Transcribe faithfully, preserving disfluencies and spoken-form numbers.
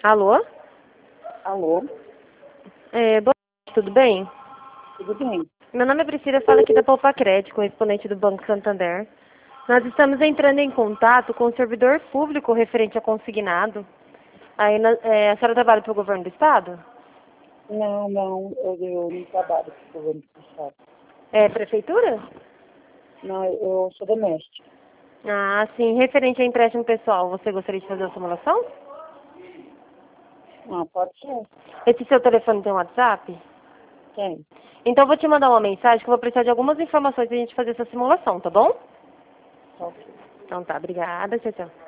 Alô? Alô? É, boa noite, tudo bem? Tudo bem? Meu nome é Priscila, falo aqui da Poupa Crédito, correspondente do Banco Santander. Nós estamos entrando em contato com o servidor público referente a consignado. Aí, na- é, a senhora trabalha para o governo do estado? Não, não, eu, eu não trabalho com o governo do estado. É prefeitura? Não, eu sou doméstica. Ah, sim. Referente a empréstimo pessoal, você gostaria de fazer uma simulação? Ah, pode ser. Esse seu telefone tem um WhatsApp? Tem. Então eu vou te mandar uma mensagem que eu vou precisar de algumas informações para a gente fazer essa simulação, tá bom? Ok. Então tá, obrigada, tchau, tchau.